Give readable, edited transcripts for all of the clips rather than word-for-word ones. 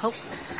好。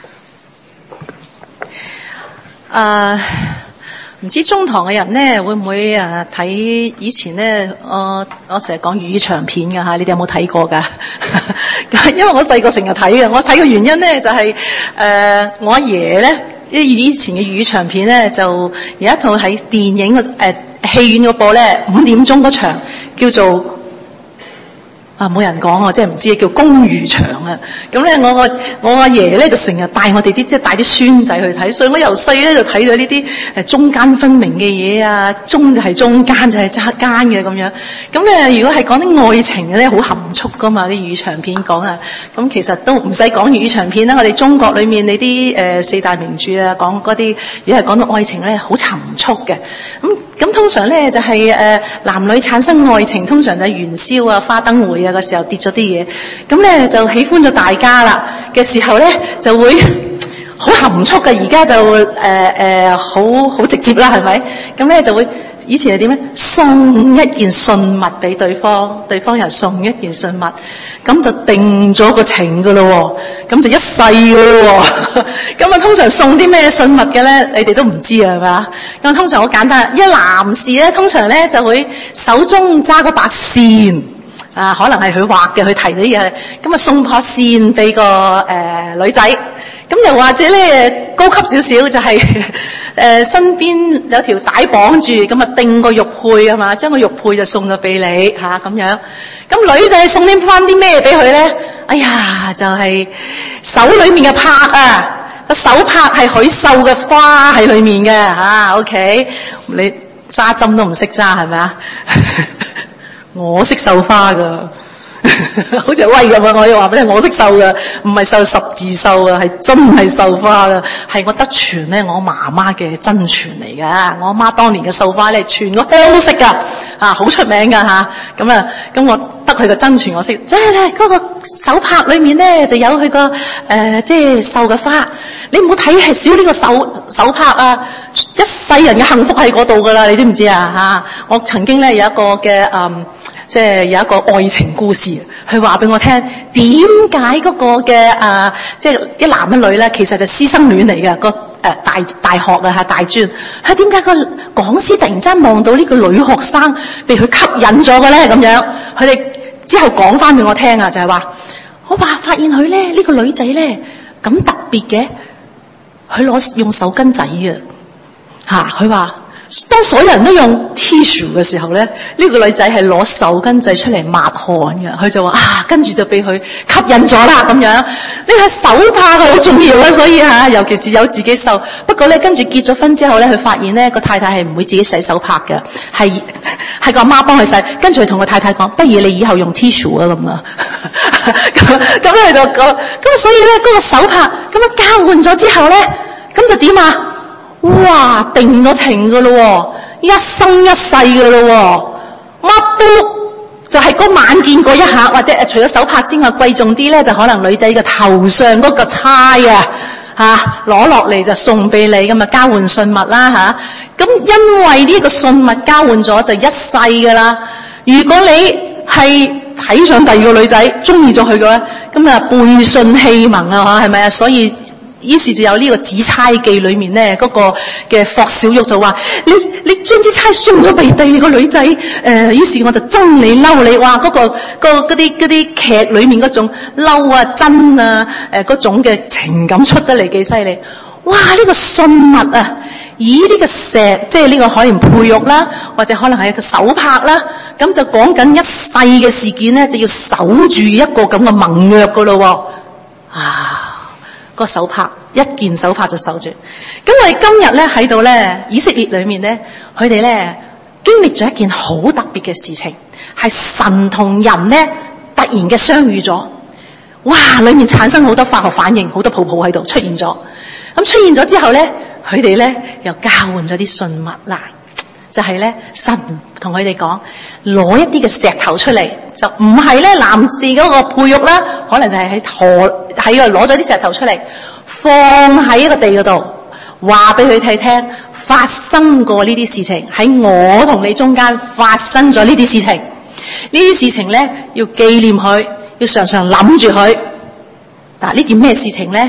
唔知中堂嘅人咧會唔會睇以前咧我成日講粵語長片㗎嚇，你哋有冇睇過㗎？因為我細個成日睇嘅，我睇嘅原因咧就係我阿爺咧以前嘅粵語長片咧就有一套喺電影戲院嗰播咧5點鐘嗰場叫做。冇人講我真係唔知叫公餘場啊！咁咧我阿爺咧就成日帶我哋即係帶啲孫仔去睇，所以我由細咧就睇到呢啲中間分明嘅嘢啊，中就係中間就係側間嘅咁樣。咁咧如果係講啲愛情嘅咧，好含蓄噶嘛啲粵語長片講啊。咁其實都唔使講粵語長片啦，我哋中國裏面你啲四大名著啊，講嗰啲如果係講到愛情咧，好沉蓄嘅。咁通常咧就係男女產生愛情，通常就係元宵啊、花燈會啊個時候跌咗啲嘢，咁咧就喜歡咗大家啦嘅時候咧就會好含蓄嘅，而家就好直接啦，係咪？咁咧就會以前係點咧？送一件信物俾對方，對方又送一件信物，咁就定咗個情噶咯喎，咁就一世噶咯喎。咁通常送啲咩信物嘅咧？你哋都唔知啊，係咪啊？咁通常好簡單，一男士咧通常咧就會手中揸嗰把扇。可能係佢畫嘅，佢提啲嘢，咁送把扇俾個女仔，咁又或者咧高級少少就係身邊有條帶綁住，咁定個玉佩係嘛，將個玉佩就送咗俾你咁樣。咁女仔送翻啲咩俾佢咧？哎呀，就係手裏面嘅帕啊，個手帕係佢繡嘅花喺裏面嘅OK， 你揸針都唔識揸係咪啊？我識繡花噶，好似威咁啊！我又話俾你，我識繡噶，唔係繡十字繡啊，係真係繡花噶，係我得傳咧我媽媽嘅真傳嚟噶。我阿媽當年嘅繡花咧，全個鄉都識噶，好出名噶吓。咁我得佢嘅真傳，我識。即係咧，嗰個手帕裏面咧就有佢個即係繡嘅花。你唔好睇係少呢個手帕啊，一世人嘅幸福喺嗰度噶啦，你知唔知啊？我曾經咧有一個嘅即係有一個愛情故事，佢話俾我聽點解嗰個嘅即係一男一女咧，其實就師生戀嚟嘅，個大學啊大專，係點解個講師突然間望到呢個女學生被佢吸引咗嘅咧？咁樣佢哋之後講翻俾我聽啊，就係話我發現佢咧呢個女仔咧咁特別嘅，佢用手巾仔佢話。當所有人都用 tissue 嘅時候咧，呢個女仔係攞手巾仔出嚟抹汗嘅。佢就話跟住就俾佢吸引咗啦咁樣。呢個手帕好重要啊，所以尤其是有自己繡。不過咧，跟住結咗婚之後咧，佢發現咧個太太係唔會自己洗手帕嘅，係個阿媽幫佢洗。跟住佢同個太太講：不如你以後用 tissue 啊咁啊。咁佢就講，咁所以咧嗰個手帕咁樣交換咗之後咧，咁就點啊？哇，定咗情噶咯，一生一世噶咯，乜都就係嗰晚見過一下，或者除咗手帕之外，貴重啲咧就可能女仔嘅頭上嗰個釵攞落嚟就送俾你，咁啊交換信物啦咁因為呢個信物交換咗就一世噶啦。如果你係睇上第二個女仔，中意咗佢嘅咧，咁啊背信棄盟啊係咪啊？所以。於是就有呢個紫釵記裏面咧，嗰個嘅霍小玉就話：你將支釵送咗俾第二個女仔，於是我就憎你嬲你，哇！嗰啲劇裏面嗰種嬲啊、憎啊，嗰種嘅情感出得嚟幾犀利。哇！呢個信物啊，以呢個即係呢個可能佩玉啦，或者可能係一個手帕啦，咁就講緊一世嘅事件咧，就要守住一個咁嘅盟約噶咯喎。個手帕一件手帕就守住。咁我哋今日咧喺度咧，以色列裏面咧，佢哋咧經歷咗一件好特別嘅事情，係神同人咧突然嘅相遇咗。哇！裏面產生好多化學反應，好多泡泡喺度出現咗。咁出現咗之後咧，佢哋咧又交換咗啲信物啦。就係咧，神同佢哋講，攞一啲嘅石頭出嚟，就唔係咧男士嗰個佩玉啦，可能就係喺度攞咗啲石頭出嚟，放喺一個地嗰度，話俾佢哋聽，發生過呢啲事情，喺我同你中間發生咗呢啲事情，呢啲事情咧要紀念佢，要常常諗住佢。嗱，呢件咩事情咧？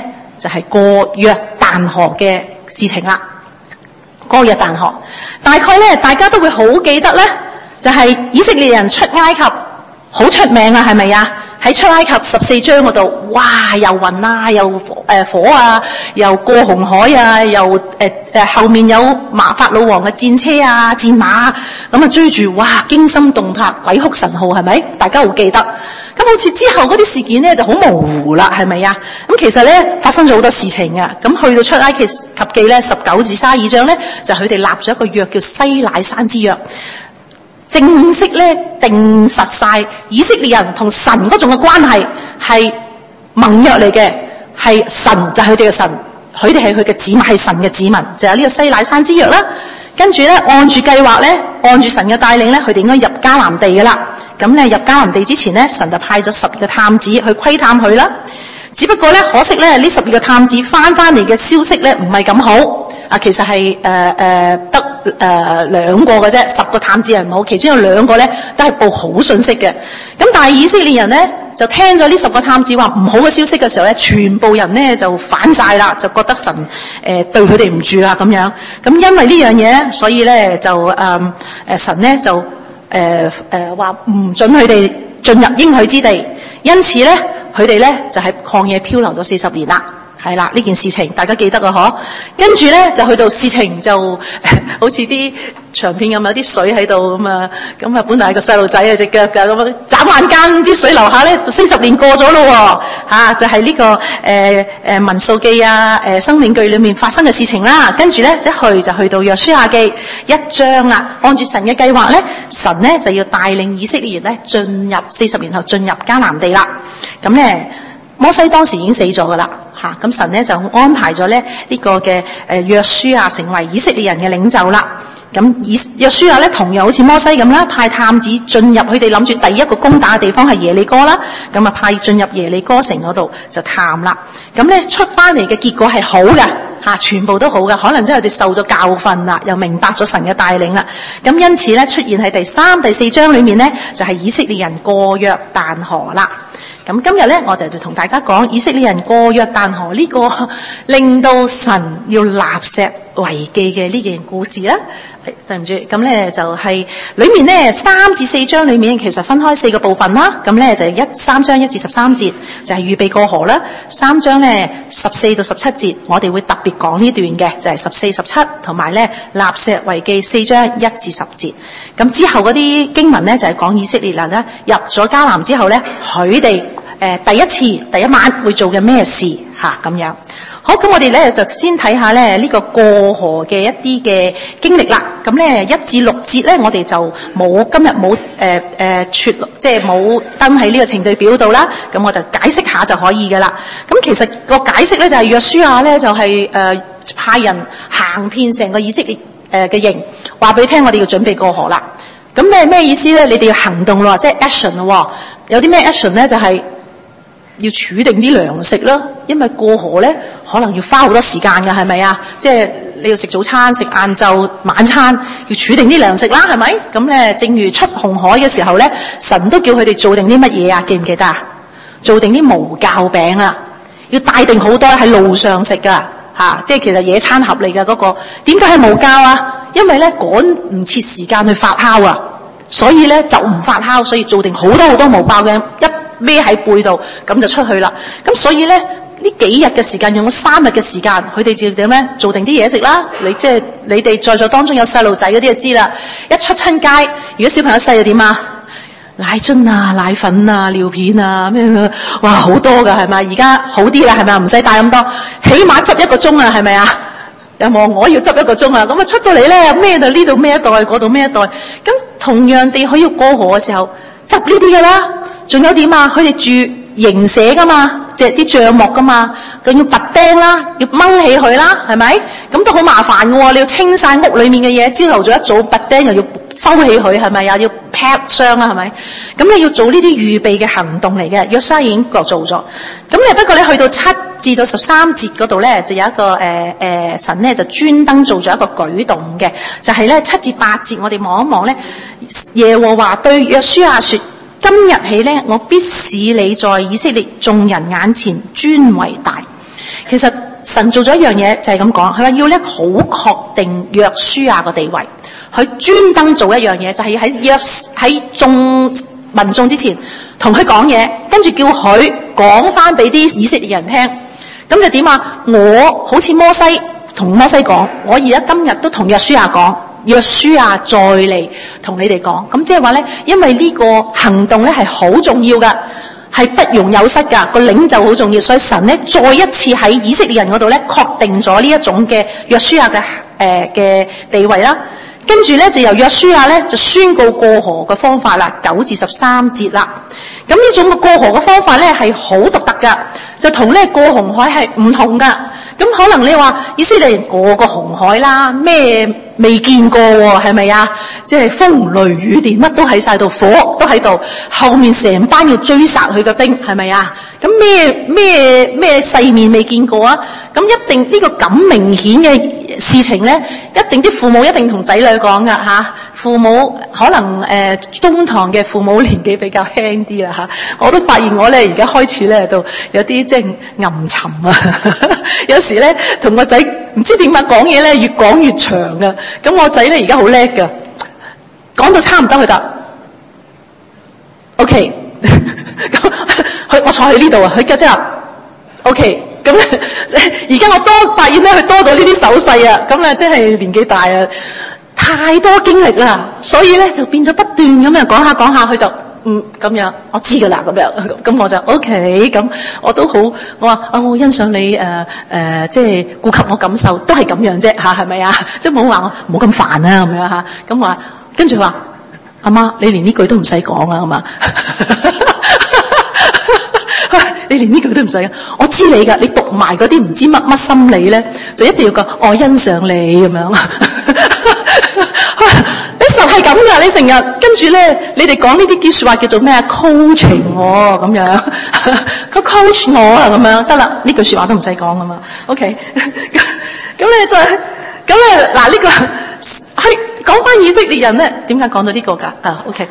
就係過約旦河嘅事情啦。過約旦河，大概咧大家都會好記得咧，就係以色列人出埃及好出名啊，係咪啊？喺出埃及14章嗰度，哇！又雲啊，又火啊，又過紅海啊，又後面有法老王嘅戰車啊、戰馬咁啊追住，哇！驚心動魄，鬼哭神號，係咪？大家好記得。咁好似之後嗰啲事件咧就好模糊啦，係咪啊？咁其實咧發生咗好多事情啊。咁去到出埃及記咧19至32章咧，就佢哋立咗一個約叫西乃山之約。正式咧定實晒以色列人同神嗰種嘅關係係盟約嚟嘅，係神就係佢哋嘅神，佢哋係佢嘅子民，係神嘅子民，就有呢個西乃山之約啦。跟住咧按住計劃咧，按住神嘅帶領咧，佢哋應該入迦南地㗎啦。咁咧入迦南地之前咧，神就派咗12個探子去窺探佢啦。只不過咧，可惜咧呢12個探子翻嚟嘅消息咧唔係咁好。其實係得2個嘅啫，10個探子係唔好，其中有2個咧都係報好信息嘅。咁但係以色列人咧就聽咗呢10個探子話唔好嘅消息嘅時候咧，全部人咧就反晒啦，就覺得神對佢哋唔住啦咁樣。咁因為呢樣嘢咧，所以咧就神咧就話唔准佢哋進入應許之地，因此咧佢哋咧就喺曠野漂流咗40年啦。係啦，呢件事情大家記得啊，嗬。跟住咧就去到事情就好似啲長片咁，有啲水喺度咁啊，本來係個細路仔啊隻腳㗎，咁眨眼間啲水流下咧，就40年過咗咯喎，就係呢個民數記啊，生命記裏面發生嘅事情啦。跟住咧就去到約書亞記1章啦，按住神嘅計劃咧，神咧就要帶領以色列人咧進入40年後進入迦南地啦。咁咧摩西當時已經死咗㗎啦。咁神咧就安排咗咧呢個嘅約書亞成為以色列人嘅領袖啦。咁約書亞咧同樣好似摩西咁啦，派探子進入佢哋諗住第一個攻打嘅地方係耶利哥啦。咁啊派進入耶利哥城嗰度就探啦。咁咧出翻嚟嘅結果係好嘅，全部都好嘅。可能即係佢哋受咗教訓啦，又明白咗神嘅帶領啦。咁因此咧出現喺第3、第4章裏面咧，就係以色列人過約旦河啦。咁今日咧，我就同大家講以色列人過約旦河呢個令到神要立石為記嘅呢件故事啦。對唔住，咁咧就係裏面咧3至4章裏面其實分開4個部分啦。咁咧就3章1至13節就係預備過河啦。3章咧14到17節，我哋會特別講呢段嘅，就係14、17同埋咧立石為記4章1至10節。咁之後嗰啲經文咧就係講以色列人咧入咗迦南之後咧，佢哋第一次第一晚會做嘅咩事咁樣。好，咁我哋咧就先睇下咧呢個過河嘅一啲嘅經歷啦。咁咧1至6節咧，我哋就今日冇即係冇登喺呢個程序表度啦。咁我就解釋下就可以噶啦。咁其實個解釋咧就係約書亞咧就係派人行遍成個以色列嘅營，話俾你聽我哋要準備過河啦。咁咩意思咧？你哋要行動咯，即係 action 咯。有啲咩 action 咧？就係要儲定啲糧食啦，因為過河咧可能要花好多時間㗎，係咪啊？即係你要食早餐、食晏晝、晚餐，要儲定啲糧食啦，係咪？咁咧，正如出紅海嘅時候咧，神都叫佢哋做定啲乜嘢啊？記唔記得啊？做定啲無酵餅啊，要帶定好多喺路上食㗎，即係其實野餐盒嚟㗎嗰個。點解係無酵啊？因為咧趕唔切時間去發酵啊，所以咧就唔發酵，所以做定好多好多無酵餅孭喺背度，咁就出去啦。咁所以咧，呢幾日嘅時間用咗3日嘅時間，佢哋就點咧？做定啲嘢食啦。你哋在座當中有細路仔嗰啲就知啦。一出親街，如果小朋友細就點啊？奶樽啊、奶粉啊、尿片啊，咩哇好多噶，係咪？而家好啲啦，係咪啊？唔使帶咁多，起碼執1個鐘啊，係咪啊？有冇？我要執1個鐘啊！咁啊出到嚟咧，孭到呢度孭一袋，嗰度孭一袋。咁同樣地，佢要過河嘅時候，執呢啲嘅啦。仲有點啊？佢哋住營舍噶嘛，即係啲帳幕噶嘛，咁要拔釘啦，要掹起佢啦，係咪？咁都好麻煩嘅喎，你要清晒屋裏面嘅嘢，朝頭早一早拔釘又要收起佢，係咪啊？要 pack 箱啦，係咪？咁你要做呢啲預備嘅行動嚟嘅，約書亞已經做咗。咁不過咧，去到7至到13節嗰度咧，就有一個神咧就專登做咗一個舉動嘅，就係咧7至8節，我哋望一望咧，耶和華對約書亞說。今日起咧，我必使你在以色列眾人眼前尊為大。 其實神做咗一樣嘢就係咁講，佢話要咧好確定約書亞個地位，佢專登做一樣嘢，就係喺眾民眾之前同佢講嘢，跟住叫佢講翻俾啲以色列人聽。咁就點啊？我好似摩西同摩西講，我而家今日都同約書亞講，約書亞再嚟同你哋講。咁即係話咧，因為呢個行動咧係好重要噶，係不容有失噶，個領袖好重要，所以神咧再一次喺以色列人嗰度咧確定咗呢一種嘅約書亞嘅地位啦。跟住咧就由約書亞咧就宣告過河嘅方法啦，9至13節啦。咁呢種嘅過河嘅方法咧係好獨特噶，就同咧過紅海係唔同噶。咁可能你話以色列人過個紅海啦，咩未見過喎，係咪啊？即係風雷雨電乜都喺晒度，火都喺度，後面成班要追殺佢嘅兵，係咪啊？咁咩世面未見過啊？咁一定呢個咁明顯嘅事情咧，一定啲父母一定同仔女講噶吓。父母可能中堂嘅父母年紀比較輕啲啦吓，我都發現我咧而家開始咧都有啲即係暗沉啊。有時咧同個仔唔知點解講嘢咧越講越長噶。咁我仔咧而家好叻噶，講到差唔多佢答 OK。我坐喺呢度啊，佢即係話 OK。咁咧而家我多發現咧佢多咗呢啲手勢啊，咁啊即係年紀大啊，太多經歷啦，所以咧就變咗不斷咁樣講下講下，佢就咁樣我知噶啦咁樣，咁我就 OK。咁我都好，我話我欣賞你即係顧及我感受，都係咁樣啫吓，係咪啊？即係冇話我唔好咁煩啊咁樣吓，咁話跟住話阿媽，你連呢句都唔使講啊，係嘛？你連呢句都唔使啊！我知你噶，你讀埋嗰啲唔知乜心理咧，就一定要講我欣賞你咁樣。你實係咁噶，你成日跟住咧，你哋講呢啲說話叫做咩啊 ？coaching 我咁樣，佢 coach 我啊咁樣，得啦，呢句說話都唔使講噶嘛。OK， 咁你就咁咧嗱呢個係講翻以色列人咧，點解講到呢個噶？OK。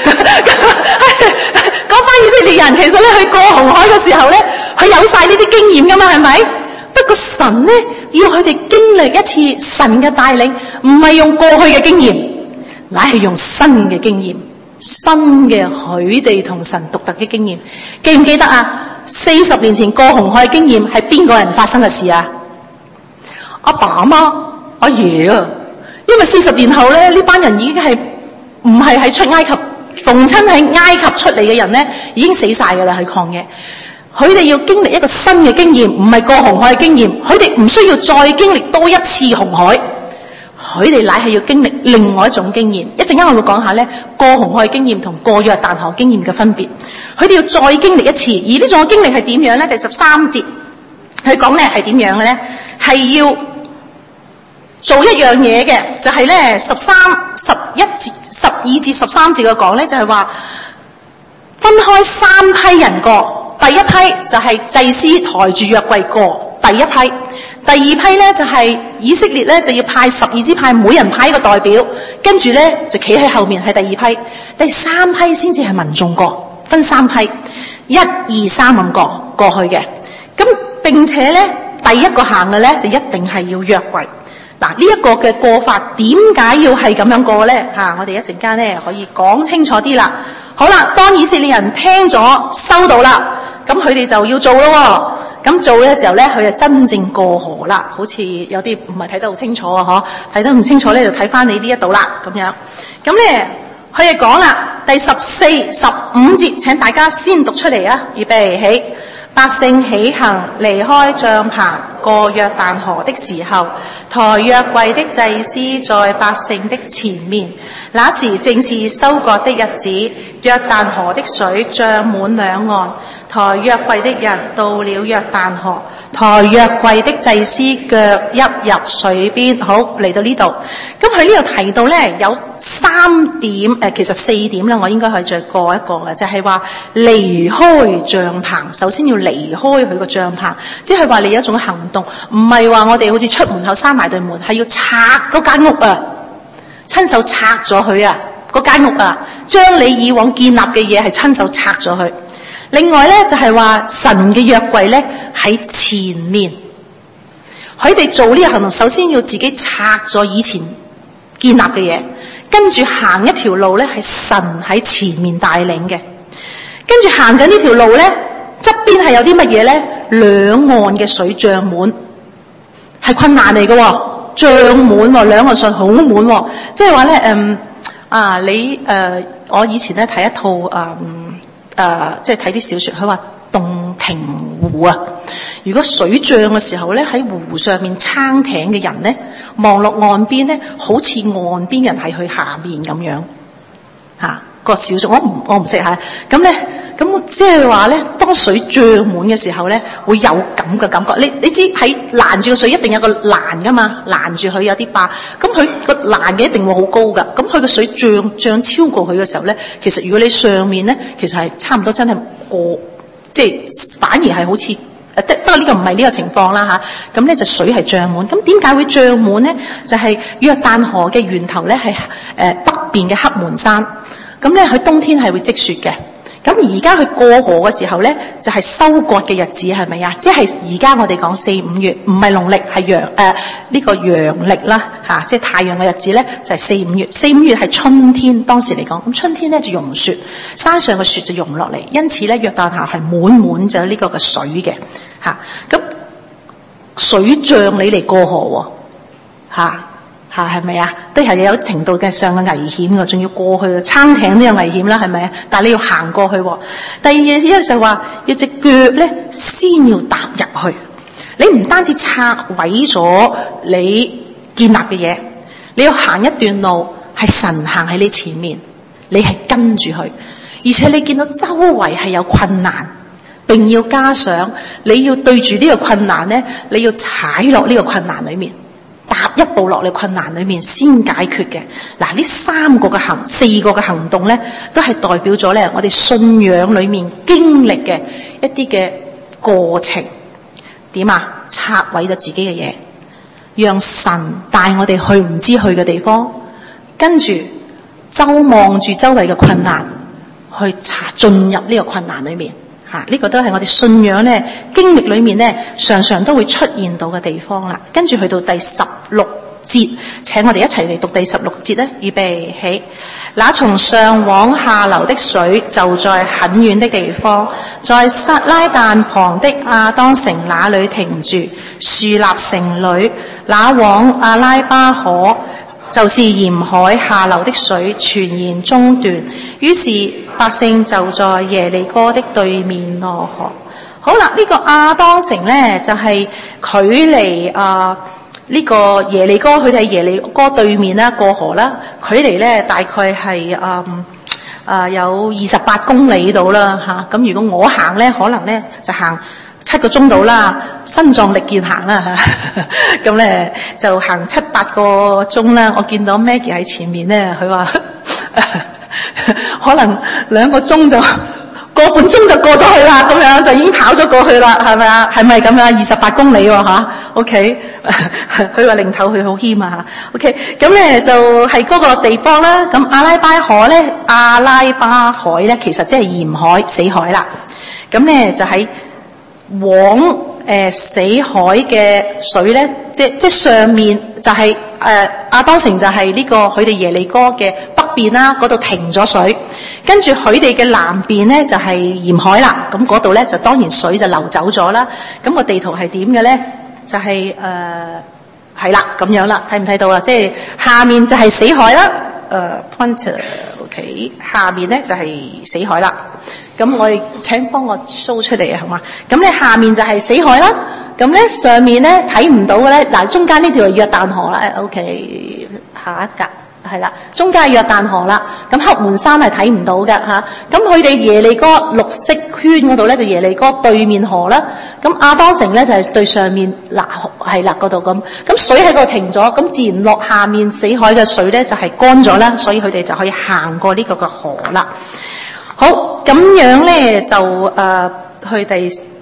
講翻以色列人，其實咧去過紅海嘅時候咧，佢有晒呢啲經驗噶嘛，係咪？不過神咧要佢哋經歷一次神嘅帶領，唔係用過去嘅經驗，乃係用新嘅經驗，新嘅佢哋同神獨特嘅經驗。記唔記得啊？40年前過紅海嘅經驗係邊個人發生嘅事啊？阿爸阿媽、阿爺啊，因為40年後咧，呢班人已經係唔係喺出埃及。逢親喺埃及出嚟嘅人咧，已經死晒噶啦，喺曠野。佢哋要經歷一個新嘅經驗，唔係過紅海嘅經驗。佢哋唔需要再經歷多一次紅海，佢哋乃係要經歷另外一種經驗。一陣間我會講下咧，過紅海經驗同過約旦河經驗嘅分別。佢哋要再經歷一次，而呢種經歷係點樣咧？第13節佢講咧係點樣嘅咧？係要做一樣嘢嘅，就係咧12至13節嘅講咧，就係話分開3批人過。第一批就係祭司抬住約櫃過，第一批。第二批咧就係以色列咧就要派12支派，每人派一個代表，跟住咧就企喺後面係第二批。第三批先至係民眾過，分3批，1、2、3咁過去嘅。咁並且咧第一個行嘅咧就一定係要約櫃。嗱，呢一個嘅過法點解要係咁樣過咧？我哋一陣間咧可以講清楚啲啦。好啦，當以色列人聽咗收到啦，咁佢哋就要做咯。咁做嘅時候咧，佢就真正過河啦。好似有啲唔係睇得好清楚啊，睇得唔清楚咧，就睇翻你呢一度啦，咁樣。咁咧，佢哋講啦，第14、15節，請大家先讀出嚟啊！預備起。百姓起行離開帳篷過約旦河的時候，抬約櫃的祭司在百姓的前面。那時正是收割的日子，約旦河的水漲滿兩岸。抬約櫃的人到了約旦河，抬約櫃的祭司腳一入水邊。好，嚟到呢度，咁佢呢度提到咧有3點，其實4點啦，我應該係再過一個嘅，就係話離開帳篷。首先要離開佢個帳篷，即係話你有一種行動，唔係話我哋好似出門口閂埋對門，係要拆嗰間屋啊，親手拆咗佢啊，嗰間屋啊，將你以往建立嘅嘢係親手拆咗佢。另外咧就係話神嘅約櫃咧喺前面。佢哋做呢個行動，首先要自己拆咗以前建立嘅嘢，跟住行一條路咧，係神喺前面帶領嘅。跟住行緊呢條路咧，側邊係有啲乜嘢咧？兩岸嘅水漲滿，係困難嚟嘅喎，漲滿喎，兩岸水好滿喎，即係話咧，我以前咧睇一套即係睇啲小說，佢話洞庭湖啊。如果水漲嘅時候咧，喺湖上面撐艇嘅人咧，望落岸邊咧，好似岸邊人係去下面咁樣個小說，我唔識嚇。咁即係話咧，當水漲滿嘅時候咧，會有咁嘅感覺。你知喺攔住個水一定有個欄噶嘛，攔住佢有啲壩，咁佢個欄嘅一定會好高噶。咁佢個水漲超過佢嘅時候咧，其實如果你上面咧，其實係差唔多真係過，即係反而係好似。不過呢個唔係呢個情況啦嚇，咁咧就水係漲滿。咁點解會漲滿咧？就係約旦河嘅源頭咧係北邊嘅黑門山，咁咧佢冬天係會積雪嘅。咁而家佢過河嘅時候咧，就係收割嘅日子係咪啊？即係而家我哋講4、5月，唔係農曆係呢個陽曆啦嚇，即係太陽嘅日子咧就係4、5月。4、5月係春天，當時嚟講，咁春天咧就融雪，山上嘅雪就融落嚟，因此咧約旦河係滿咗呢個嘅水嘅嚇。咁水漲你嚟過河喎嚇。係咪啊？都係有程度嘅上嘅危險㗎，仲要過去撐艇都有危險啦，係咪啊？但係你要行過去。第二嘢咧就話要隻腳咧先要踏入去。你唔單止拆毀咗你建立嘅嘢，你要行一段路係神行喺你前面，你係跟住佢，而且你見到周圍係有困難，並要加上你要對住呢個困難咧，你要踩落呢個困難裏面。踏一步落嚟困難裏面先解決嘅。嗱，呢4個嘅行動咧，都係代表咗咧我哋信仰裏面經歷嘅一啲嘅過程。點啊？拆毀咗自己嘅嘢，讓神帶我哋去唔知去嘅地方，跟住望住周圍嘅困難，去進入呢個困難裏面。呢個都係我哋信仰咧經歷裏面咧常常都會出現到嘅地方啦。跟住去到第16節，請我哋一齊嚟讀第16節咧。預備起，那從上往下流的水就在很遠的地方，在撒拉但旁的亞當城那裏停住，樹立城裏，那往阿拉巴河，就是鹽海下流的水全然中斷，於是百姓就在耶利哥的對面落河。好啦，呢個亞當城咧就係距離呢個耶利哥，佢哋喺耶利哥對面啦，過河啦，距離咧大概係有28公里到啦嚇。咁如果我行咧，可能咧就行7個鐘到啦，身壯力健行啦嚇。咁咧就行7、8個鐘啦。我見到 Maggie 喺前面咧，佢話可能2個鐘就個半鐘就過咗去啦，咁樣就已經跑咗過去啦，係咪啊？係咪咁樣？28公里喎嚇。OK， 佢話零頭佢好謙啊嚇。OK， 咁咧就係嗰個地方啦。咁阿拉巴海咧，其實即係鹽海、死海啦。咁咧就喺往死海嘅水咧，即上面就係亞當城就係呢個佢哋耶利哥嘅北邊啦，嗰度停咗水，跟住佢哋嘅南邊咧就係鹽海啦。咁嗰度咧就當然水就流走咗啦。咁個地圖係點嘅咧？就係係啦咁樣啦，睇唔睇到啊？即係下面就係死海啦。Pointer OK， 下面咧就係死海啦。咁我哋請幫我 show 出嚟啊，好嘛？咁咧下面就係死海啦。咁咧上面咧睇唔到嘅咧，嗱中間呢條係約旦河啦。OK， 下一格係啦，中間係約旦河啦。咁黑門山係睇唔到嘅嚇。咁佢哋耶利哥綠色圈嗰度咧就耶利哥對面河啦。咁亞當城咧就係對上面嗱係啦嗰度咁。咁水喺度停咗，咁自然落下面死海嘅水咧就係乾咗啦，所以佢哋就可以行過呢個嘅河啦。好，咁樣咧就去第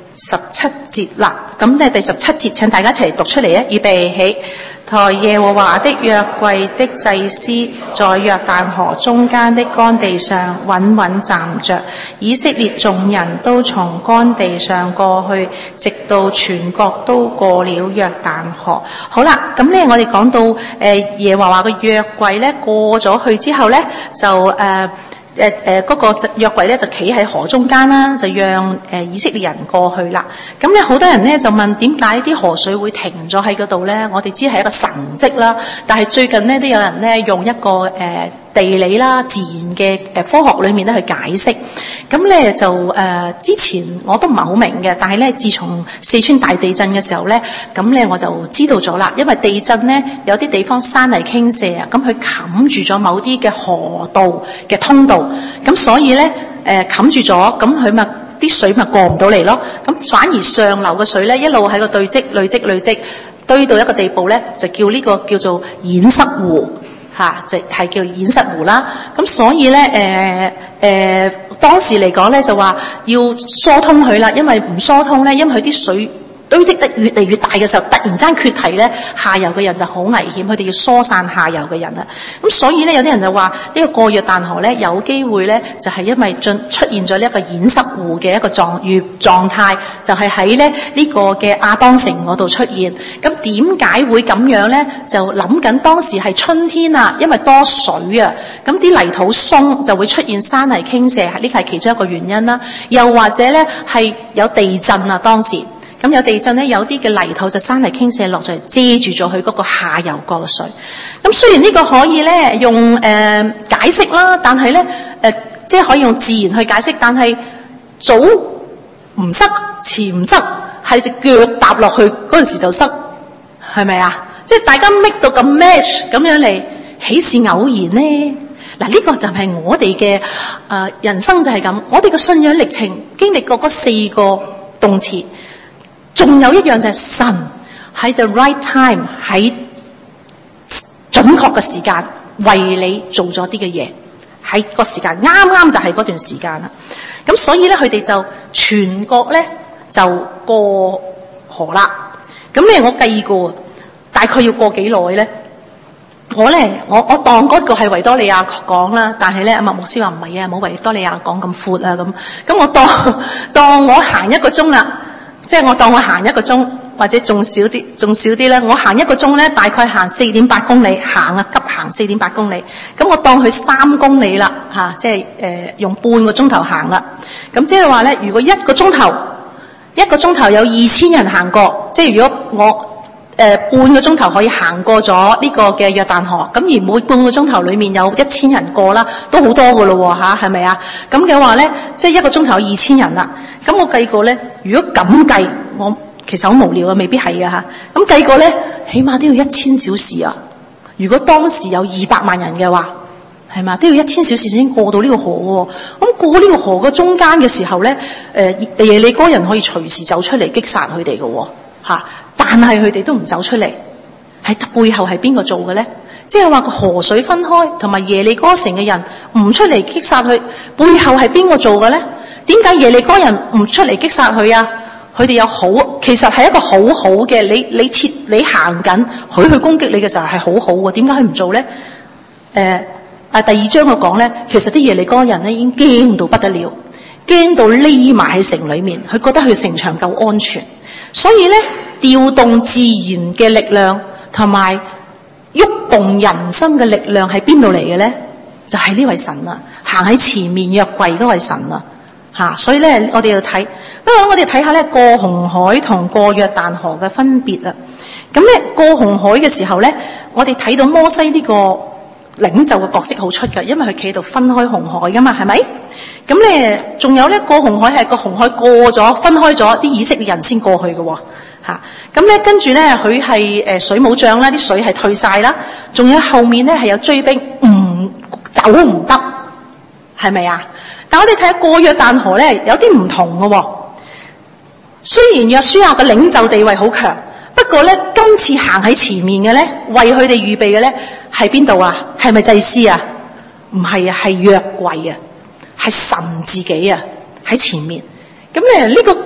17節啦。咁咧第17節請大家一齊讀出嚟啊！預備起，抬耶和華的約櫃的祭司在約旦河中間的乾地上穩穩站着，以色列眾人都從乾地上過去，直到全國都過了約旦河。好啦，咁咧我哋講到耶和華嘅約櫃咧過咗去之後咧，就嗰個約櫃咧就企喺河中間啦，就讓以色列人過去啦。咁咧好多人咧就問點解啲河水會停咗喺嗰度咧？我哋知係一個神蹟啦，但係最近咧都有人咧用一個地理啦、自然嘅科學裏面咧去解釋。咁咧就之前我都唔係好明嘅，但係咧自從四川大地震嘅時候咧，咁咧我就知道咗啦。因為地震咧有啲地方山泥傾瀉啊，咁佢冚住咗某啲嘅河道嘅通道，咁所以咧冚住咗，咁佢咪啲水咪過唔到嚟咯。咁反而上流嘅水咧一路喺個累積堆到一個地步咧，就叫呢個叫做堰塞湖。就係叫堰塞湖啦，咁所以咧當時嚟講咧就話要疏通佢啦，因為唔疏通咧，因為佢啲水堆積得越嚟越大嘅時候，突然間缺堤咧，下游嘅人就好危險，佢哋要疏散下游嘅人啦。咁所以咧，有啲人就話呢個過約旦河咧，有機會咧就係因為出現咗呢一個堰塞湖嘅一個狀態，就係喺咧呢個嘅亞當城嗰度出現。咁點解會咁樣咧？就諗緊當時係春天啊，因為多水啊，咁啲泥土鬆就會出現山泥傾瀉，呢個係其中一個原因啦。又或者咧係有地震啊，當時。咁有地震咧，有啲嘅泥土就山泥傾瀉落咗嚟，遮住咗佢嗰個下游個水。咁雖然呢個可以咧用解釋啦，但係咧即係可以用自然去解釋，但係早唔塞，遲唔塞，係隻腳踏落去嗰陣時就塞，係咪啊？即係大家 make 到咁 match 咁樣嚟，豈是偶然呢？嗱，呢個就係我哋嘅人生就係咁，我哋嘅信仰歷程經歷過嗰4個動詞。仲有一樣就係神喺 the right time 喺準確嘅時間為你做咗啲嘅嘢，喺個時間啱就係嗰段時間啦。咁所以咧，佢哋就全國咧就過河啦。咁咧，我計過大概要過幾耐咧？我當嗰個係維多利亞港啦，但係咧阿麥牧師話唔係啊，冇維多利亞港咁闊啊咁我當我行1個鐘啦。即係我當我行1個鐘，或者仲少啲咧。我行1個鐘咧，大概行4.8公里，急行4.8公里。咁我當佢3公里啦，即係用半個鐘頭行啦。咁即係話咧，如果1個鐘頭有2000人行過，即係如果我半個鐘頭可以行過咗呢個嘅約旦河，咁而每半個鐘頭裡面有1000人過啦，都好多噶咯喎，係咪啊？咁嘅話咧，即係1個鐘頭有2000人啦。咁我計過咧，如果咁計，我其實好無聊啊，未必係嘅嚇。咁計過咧，起碼都要1000小時啊。如果當時有200萬人嘅話，係嘛，都要1000小時先過到呢個河喎。咁過呢個河嘅中間嘅時候咧，耶利哥人可以隨時走出嚟擊殺佢哋嘅喎，但係佢哋都唔走出嚟，喺背後係邊個做嘅咧？即係話個河水分開，同埋耶利哥城嘅人唔出嚟擊殺佢，背後係邊個做嘅咧？點解耶利哥人唔出嚟擊殺佢啊？佢哋有其實係一個好好嘅，你行緊，佢去攻擊你嘅時候係好好喎。點解佢唔做咧？第2章我講咧，其實啲耶利哥人咧已經驚到不得了，驚到匿埋喺城裏面，佢覺得佢城牆夠安全，所以咧調動自然嘅力量同埋喐動人心嘅力量喺邊度嚟嘅咧？就係呢位神啊，行喺前面約櫃嗰位神啊。所以咧，我哋要睇，不過我哋睇下咧過紅海同過約旦河嘅分別啊。咁咧過紅海嘅時候咧，我哋睇到摩西呢個領袖嘅角色好出㗎，因為佢企喺度分開紅海噶嘛，係咪？咁咧仲有咧過紅海係個紅海過咗分開咗，啲以色列人先過去嘅喎。咁咧跟住咧佢係水冇漲啦，啲水係退晒啦，仲有後面咧係有追兵，走唔得，係咪啊？但我哋睇下過約旦河咧，有啲唔同嘅喎。雖然約書亞嘅領袖地位好強，不過咧今次行喺前面嘅咧，為佢哋預備嘅咧係邊度啊？係咪祭司啊？唔係啊，係約櫃啊，係神自己啊喺前面。咁咧呢個解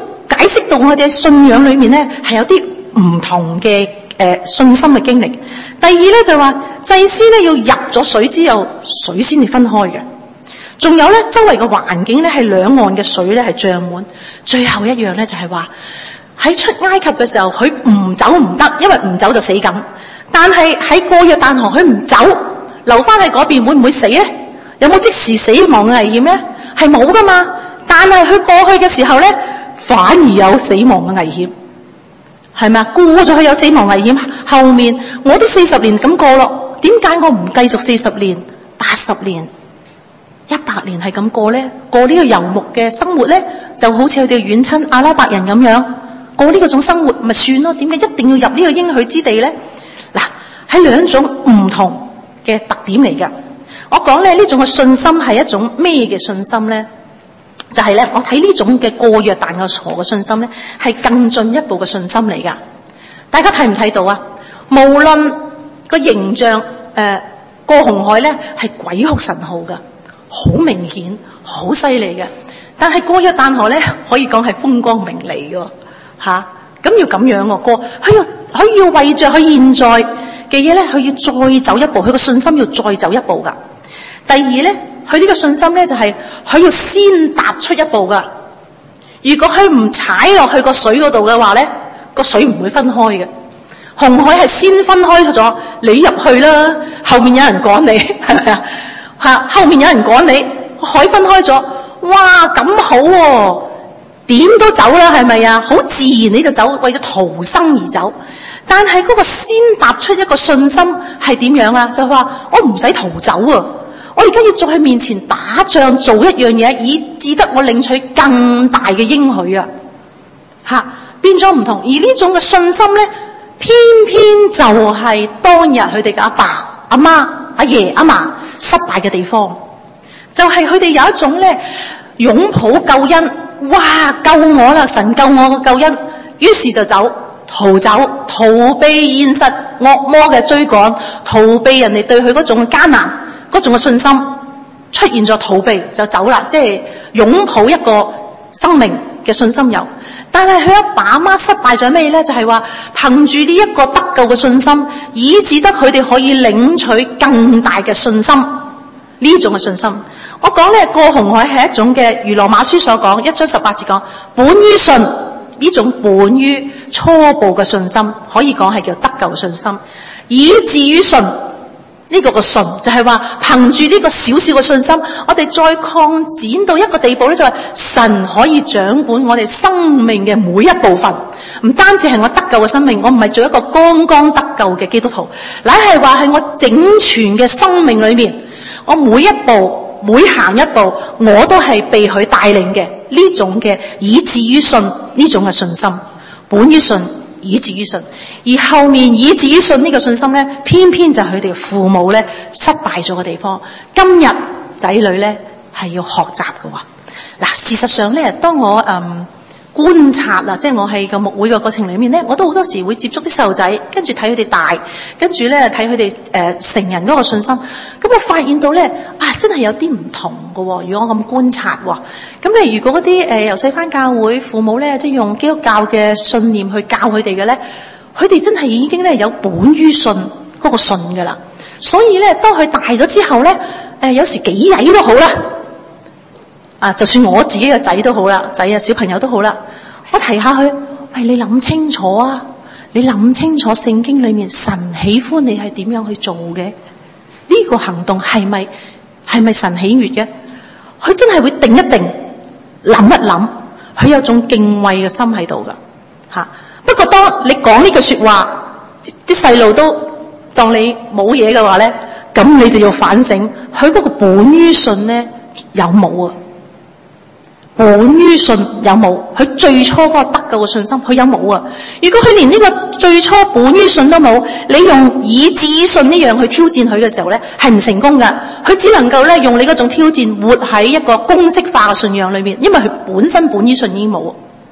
解釋到我哋信仰裏面咧係有啲唔同嘅信心嘅經歷。第二咧就話祭司咧要入咗水之後，水先至分開嘅。仲有咧周圍嘅環境咧係兩岸嘅水咧係漲滿。最後一樣咧就係話喺出埃及嘅時候，佢唔走唔得，因為唔走就死梗。但係喺過約旦河，佢唔走，留翻喺嗰邊，會唔會死咧？有冇即時死亡嘅危險咧？係冇噶嘛。但係佢過去嘅時候咧，反而有死亡嘅危險，係咪啊？過咗佢有死亡危險，後面我都40年咁過咯，點解我唔繼續40年、80年、100年係咁過咧？過呢個游牧嘅生活咧，就好似佢哋遠親阿拉伯人咁樣過呢個種生活，咪算咯？點解一定要入呢個應許之地咧？嗱，係兩種唔同嘅特點嚟㗎。我講咧呢種嘅信心係一種咩嘅信心咧？就係咧，我睇呢種嘅過約旦河嘅信心咧，係更進一步嘅信心嚟㗎。大家睇唔睇到啊？無論個形象，過紅海咧係鬼哭神號㗎，好明顯，好犀利嘅。但係過約旦河咧，可以講係風光明媚㗎吓。咁要咁樣喎，佢要為着佢現在嘅嘢咧，佢要再走一步，佢個信心要再走一步㗎。第二咧，佢呢個信心咧就係佢要先踏出一步㗎。如果佢唔踩落去個水嗰度嘅話咧，個水唔會分開嘅。紅海係先分開咗，你入去啦，後面有人趕你，係咪啊？吓，後面有人趕你，海分開咗，哇，咁好喎，點都走啦，係咪啊？好自然你就走，為咗逃生而走。但係嗰個先踏出一個信心係點樣啊？就話我唔使逃走啊！我而家要在佢面前打仗，做一樣嘢，以至得我領取更大嘅應許啊！吓，變咗唔同。而呢種嘅信心咧，偏偏就係當日佢哋嘅阿爸、阿媽、阿爺、阿嫲失敗嘅地方，就係佢哋有一種咧擁抱救恩，哇！救我啦，神救我嘅救恩，於是就走。逃避現實惡魔嘅追趕，逃避人哋對佢嗰種艱難、嗰種嘅信心，出現咗逃避就走啦，即係擁抱一個生命嘅信心有。但係佢阿爸阿媽失敗咗咩咧？就係話憑住呢一個得救嘅信心，以致得佢哋可以領取更大嘅信心，呢種嘅信心。我講咧過紅海係一種嘅，如羅馬書所講1章18節講，本於信。呢種本於初步嘅信心，可以講係叫得救嘅信心，以至於信呢個嘅信，就係話憑住呢個小小嘅信心，我哋再擴展到一個地步咧，就係神可以掌管我哋生命嘅每一部分，唔單止係我得救嘅生命，我唔係做一個剛剛得救嘅基督徒，乃係話係我整全嘅生命裏面，我每一步。每行一步，我都係被佢帶領嘅，呢種嘅以至於信，呢種嘅信心，本於信，以至於信。而後面以至於信呢個信心咧，偏偏就係佢哋父母咧失敗咗嘅地方。今日仔女咧係要學習嘅喎。嗱，事實上咧，當我觀察啦，即係我喺個牧會嘅過程裏面咧，我都好多時會接觸啲細路仔，跟住睇佢哋大，跟住咧睇佢哋成人嗰個信心。咁我發現到咧，真係有啲唔同嘅喎。如果我咁觀察喎，咁你如果嗰啲由細返教會父母咧，即係用基督教嘅信念去教佢哋嘅咧，佢哋真係已經咧有本於信嗰個信㗎啦。所以咧，當佢大咗之後咧，有時幾曳都好啦。就算我自己嘅仔都好啦，仔啊小朋友都好啦，我提下佢，喂，你諗清楚啊！你諗清楚聖經裏面神喜歡你係點樣去做嘅？呢個行動係咪神喜悅嘅？佢真係會定一定，諗一諗，佢有種敬畏嘅心喺度噶吓。不過當你講呢句說話，啲細路都當你冇嘢嘅話咧，咁你就要反省，佢嗰個本於信咧有冇啊？本於信有冇？佢最初嗰個得救嘅信心，佢有冇啊？如果佢連呢個最初本於信都冇，你用以至於信呢樣去挑戰佢嘅時候咧，係唔成功噶。佢只能夠咧用你嗰種挑戰，活喺一個公式化嘅信仰裏面，因為佢本身本於信已經冇。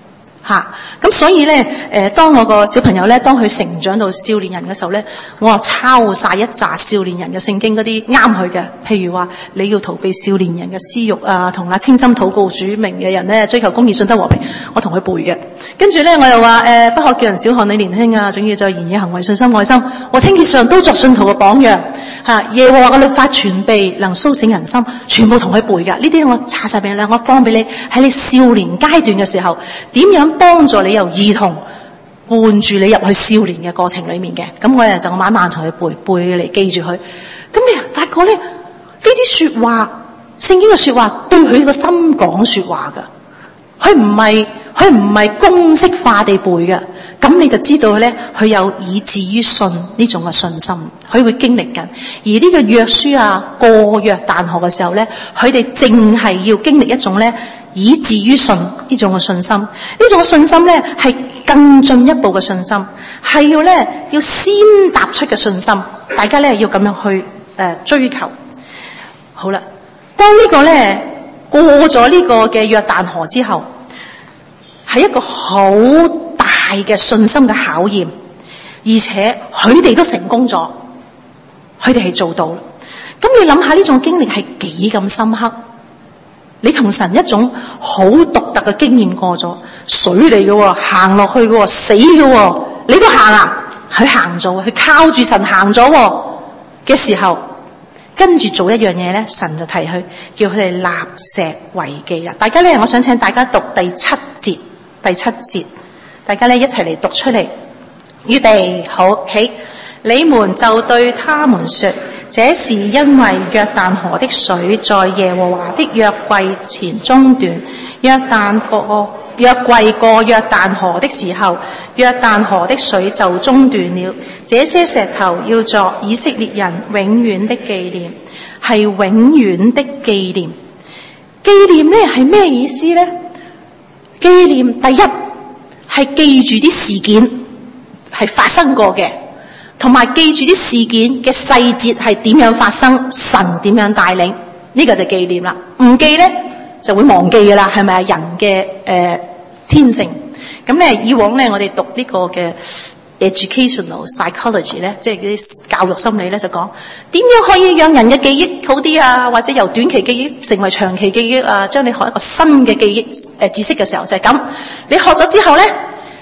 咁所以咧，當我個小朋友咧，當佢成長到少年人嘅時候咧，我話抄晒一紮少年人嘅聖經嗰啲啱佢嘅，譬如話你要逃避少年人嘅私慾啊，同那清心禱告主名嘅人咧，追求公義、信德、和平，我同佢背嘅。跟住咧，我又話不可叫人小看你年輕啊，總要在言語、行為、信心、愛心和清潔上都作信徒嘅榜樣。耶和華嘅律法全備，能甦醒人心，全部同佢背㗎。呢啲我查晒俾你，我放俾你喺你少年階段嘅時候，點樣幫助你由兒童伴住你入去少年嘅過程裡面嘅。咁我就慢慢同佢背嚟記住佢。咁你發覺咧，呢啲說話，聖經嘅說話對佢個心講說話㗎。佢唔係公式化地背嘅，咁你就知道咧，佢有以至於信呢種嘅信心，佢會經歷緊。而呢個約書亞過約旦河嘅時候咧，佢哋淨係要經歷一種咧以至於信呢種嘅信心。呢種嘅信心咧係更進一步嘅信心，係要先踏出嘅信心。大家咧要咁樣去追求。好啦，當呢個咧過咗呢個嘅約旦河之後，係一個好大嘅信心嘅考驗，而且佢哋都成功咗，佢哋係做到啦。咁你諗下呢種經歷係幾咁深刻？你同神一種好獨特嘅經驗過咗，水嚟嘅，行落去嘅，死嘅，你都行啊？佢行咗，佢靠住神行咗嘅時候，跟住做一樣嘢咧，神就提佢，叫佢哋立石為記啦。大家咧，我想請大家讀第七節。大家咧一齊嚟讀出嚟。預備好起，你們就對他們說，這是因為約旦河的水在耶和華的約櫃前中斷。約櫃過約旦河的時候，約旦河的水就中斷了。這些石頭要作以色列人永遠的紀念，係永遠的紀念。紀念咧係咩意思咧？紀念第一係記住啲事件係發生過嘅，同埋記住啲事件嘅細節係點樣發生，神點樣帶領，呢個就紀念啦。唔記咧就會忘記噶啦，係咪啊？人嘅天性。咁咧以往咧我哋讀呢個嘅 educational psychology 咧，即係啲教育心理咧，就講點樣可以讓人嘅記憶好啲啊，或者由短期記憶成為長期記憶啊，將你學一個新嘅記憶知識嘅時候就係咁。你學咗之後咧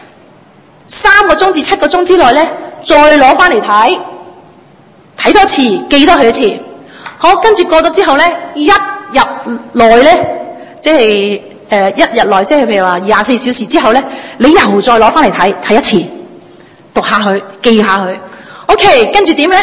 ，3個鐘至7個鐘之內咧，再攞翻嚟睇多次，記多佢一次。好，跟住過咗之後咧，一日內咧，即係一日內，即係譬如話24小時之後咧，你又再攞翻嚟睇一次。讀下佢，記下佢。OK， 跟住點咧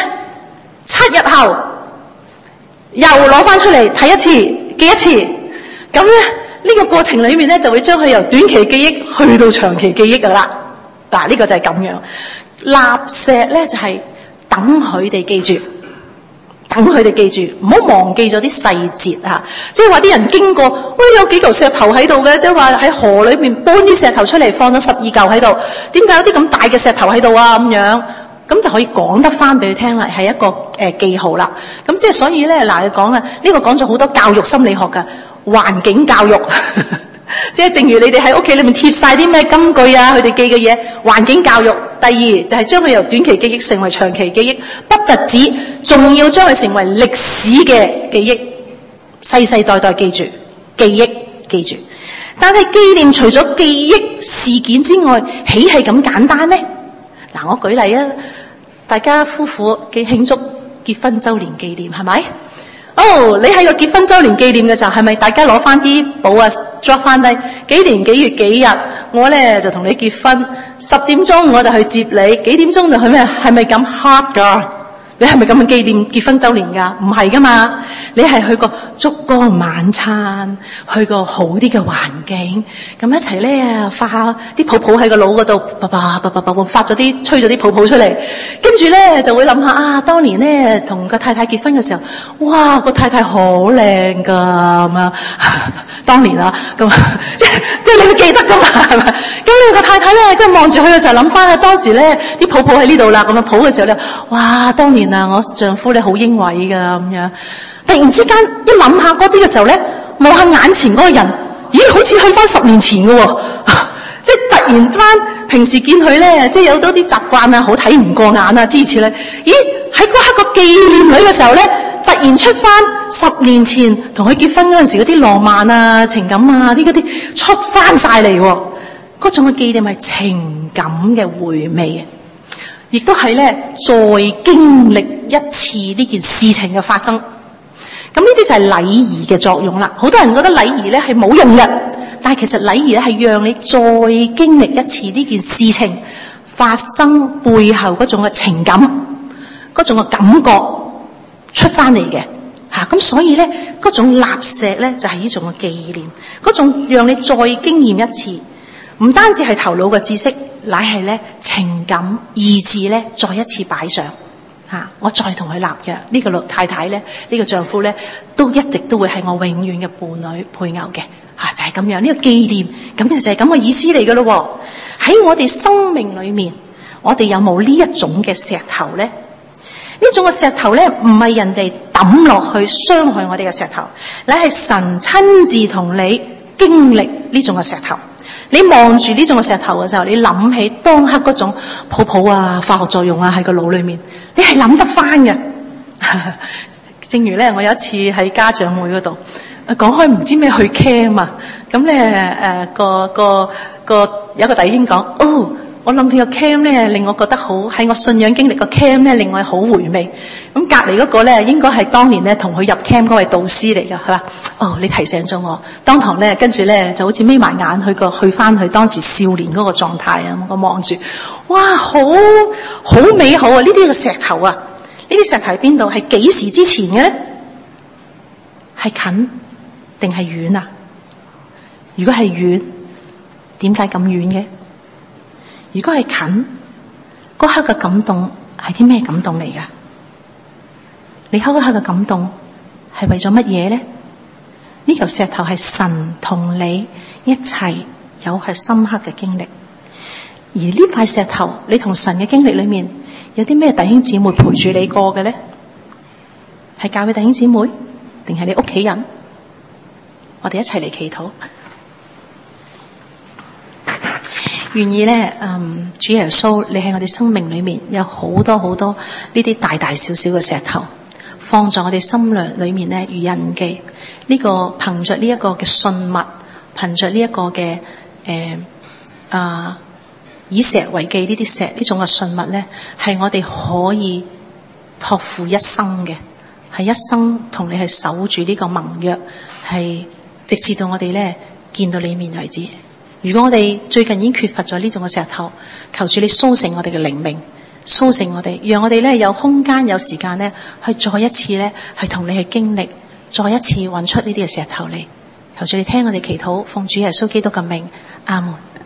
？7日後又攞翻出嚟睇一次，記一次。咁咧呢個過程裏面咧，就會將佢由短期記憶去到長期記憶噶啦。嗱，呢個就係咁樣。立石咧就係等佢哋記住，等佢哋記住，唔好忘記咗啲細節啊！即係話啲人經過，喂，有幾嚿石頭喺度嘅，即係話喺河裏面搬啲石頭出嚟，放咗12嚿喺度。點解有啲咁大嘅石頭喺度啊？咁樣咁就可以講得翻俾佢聽啦，係一個記號啦。咁即係所以咧，嗱，佢講啊，呢個講咗好多教育心理學嘅環境教育。即係正如你哋喺屋企裏面貼晒啲咩金句啊，佢哋記嘅嘢，環境教育。第二就係將佢由短期記憶成為長期記憶，不特止，仲要將佢成為歷史嘅記憶，世世代代記住，記住。但係紀念除咗記憶事件之外，豈係咁簡單咩？嗱，我舉例啊，大家夫婦嘅慶祝結婚周年紀念係咪？你喺個結婚周年紀念嘅時候，係咪大家攞翻啲簿啊 drop 翻低幾年幾月幾日？我咧就同你結婚，10點鐘我就去接你，幾點鐘就去咩？係咪咁 hard 㗎？你係咪咁樣紀念結婚周年㗎？唔係㗎嘛，你係去個燭光晚餐，去個好啲嘅環境，咁一齊咧發下啲泡泡喺個腦嗰度，發咗啲吹咗啲泡泡出嚟，跟住咧就會諗下啊，當年咧同個太太結婚嘅時候，哇，個太太好靚㗎咁啊！當年啊，咁即係你會記得㗎嘛，係咪？咁你個太太咧，即係望住佢嘅時候諗翻啊，當時咧啲泡泡喺呢度啦，咁樣抱嘅時候咧，哇，當年啊，我丈夫咧好英偉㗎咁樣。突然之間一諗下嗰啲嘅時候咧，望下眼前嗰個人，咦，好似去翻10年前㗎喎，即係突突然間平時見佢咧，即係有多啲習慣啊，好睇唔過眼啊，諸如此類。咦，喺嗰刻個紀念佢嘅時候咧，突然出翻10年前同佢結婚嗰陣時嗰啲浪漫啊、情感啊啲嗰啲出翻晒嚟喎。嗰種嘅紀念係情感嘅回味，亦都係咧再經歷一次呢件事情嘅發生。咁呢啲就係禮儀嘅作用啦。好多人覺得禮儀咧係冇用嘅，但係其實禮儀咧係讓你再經歷一次呢件事情發生背後嗰種嘅情感、嗰種嘅感覺出翻嚟嘅嚇。咁所以咧嗰種立石咧就係呢種嘅紀念，嗰種讓你再經驗一次，唔單止係頭腦嘅知識，乃係咧情感意志咧再一次擺上。我再同佢立約，呢個太太咧，呢個丈夫咧，都一直都會係我永遠嘅伴侶配偶嘅，就係咁樣呢個紀念，咁就係咁嘅意思嚟噶咯。喺我哋生命裏面，我哋有冇呢一種嘅石頭咧？呢種嘅石頭咧，唔係人哋抌落去傷害我哋嘅石頭，乃係神親自同你經歷呢種嘅石頭。你望住呢種嘅石頭嘅時候，你諗起當刻嗰種泡泡啊、化學作用啊喺個腦裏面，你係諗得翻嘅。正如咧，我有一次喺家長會嗰度講開唔知咩去 camp 啊，咁咧有一個弟兄講，我諗起個 camp 咧令我覺得好，喺我信仰經歷個 camp 咧令我好回味。咁隔離嗰個咧應該係當年咧同佢入 camp 嗰位導師嚟㗎，佢話：你提醒咗我，當堂咧跟住咧就好似眯埋眼去翻去當時少年嗰個狀態啊！我望住，哇，好美好啊！呢啲嘅石頭啊，呢啲石頭喺邊度？係幾時之前嘅咧？係近定係遠啊？如果係遠，點解咁遠嘅？如果係近，嗰刻嘅感動係啲咩感動嚟㗎？你嗰刻嘅感動係為咗乜嘢咧？呢嚿石頭係神同你一齊有係深刻嘅經歷，而呢塊石頭你同神嘅經歷裏面有啲咩弟兄姊妹陪住你過嘅咧？係教會弟兄姊妹，定係你屋企人？我哋一齊嚟祈禱。願意咧，主耶穌，你喺我哋生命裏面有好多好多呢啲大大小小嘅石頭，放在我哋心裏面咧，如印記。呢個憑着呢一個嘅信物，憑着呢一個嘅以石為記呢啲石，呢種嘅信物咧，係我哋可以託付一生嘅，係一生同你係守住呢個盟約，係直至到我哋咧見到你面為止。如果我哋最近已經缺乏咗呢種嘅石頭，求主你蘇醒我哋嘅靈命，蘇醒我哋，讓我哋咧有空間有時間咧去再一次咧係同你去經歷，再一次揾出呢啲嘅石頭嚟。求主你聽我哋祈禱，奉主耶穌基督嘅名，阿門。